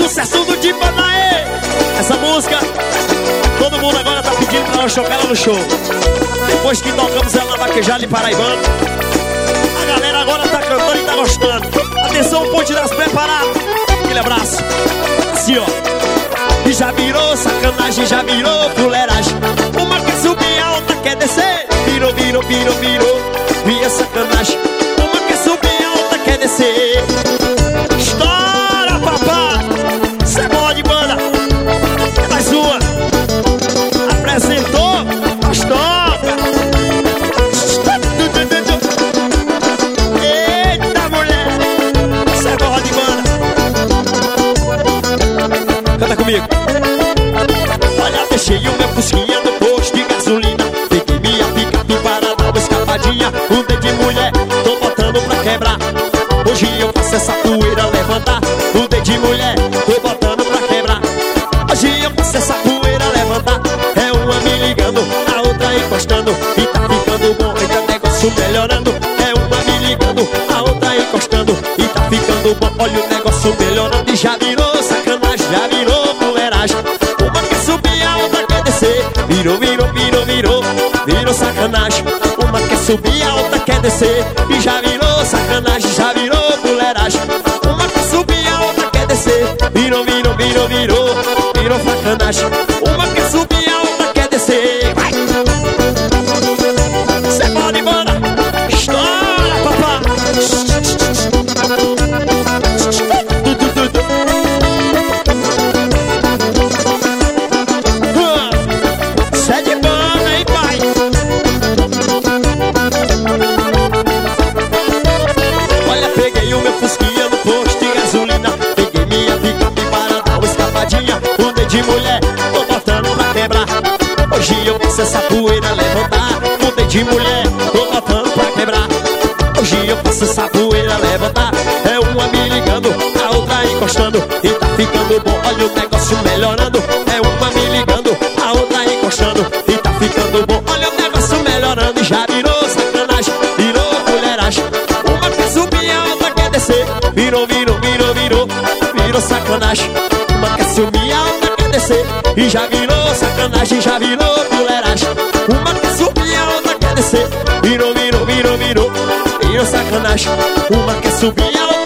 Sucesso do Dipanaê. Essa música todo mundo agora tá pedindo pra nós tocar ela no show. Depois que tocamos ela na Vaquejada de Paraibano, a galera agora tá cantando e tá gostando. Atenção, Ponte das Preparadas. Aquele abraço. Assim, ó. E já virou sacanagem, já virou fuleiragem. Uma quer subir, a outra quer descer. Virou, virou, virou, virou. Via sacanagem. Uma quer subir, a outra quer descer. Estoura, papai. Cê é bola de banda. É mais uma. Apresentou, nós toca. Eita, mulher. Cê é bola de banda. Canta comigo. Olha, deixei o meu fusquinha no posto de gasolina. Peguei minha picape para dar uma escapadinha. Um dedo de mulher, tô botando pra quebrar. Hoje eu faço essa poeira levantar. Um dedo de mulher, tô botando pra quebrar. Hoje eu faço essa poeira levantar. É uma me ligando, a outra encostando. E tá ficando bom, ainda negócio melhorando. É uma me ligando, a outra encostando. E tá ficando bom, olha o negócio melhorando. E já virou sacanagem, já virou fuleiragem. Uma quer subir, a outra quer descer. Virou, virou, virou, virou. Virou sacanagem. Uma quer subir, a outra quer descer. E já virou sacanagem, já virou fuleiragem. Uma quer subir, a outra quer descer. Virou, virou, virou, virou. Virou sacanagem. Uma quer subir, a outra quer descer. Vai! Cê pode, banda. Estoura, papá. Cê é de banda, hein, pai? Olha, peguei o meu fusquinha no posto de gasolina. Peguei minha picape para dar uma escapadinha. Um dedo de mulher, tô botando pra quebrar. Hoje eu faço essa poeira levantar. Um dedo de mulher, tô botando pra quebrar. Hoje eu faço essa poeira levantar. É uma me ligando, a outra encostando. E tá ficando bom, olha o negócio melhorando. É uma me ligando, a outra encostando. E tá ficando bom, olha o negócio melhorando. E já virou sacanagem, virou fuleiragem. Uma quer subir, a outra quer descer. Virou, virou, virou, virou. Virou sacanagem. Uma quer subir, a outra quer descer. E já virou sacanagem, já virou fuleiragem. Uma quer subir, a outra quer descer. Virou, virou, virou, virou. Virou sacanagem. Uma quer subir, a outra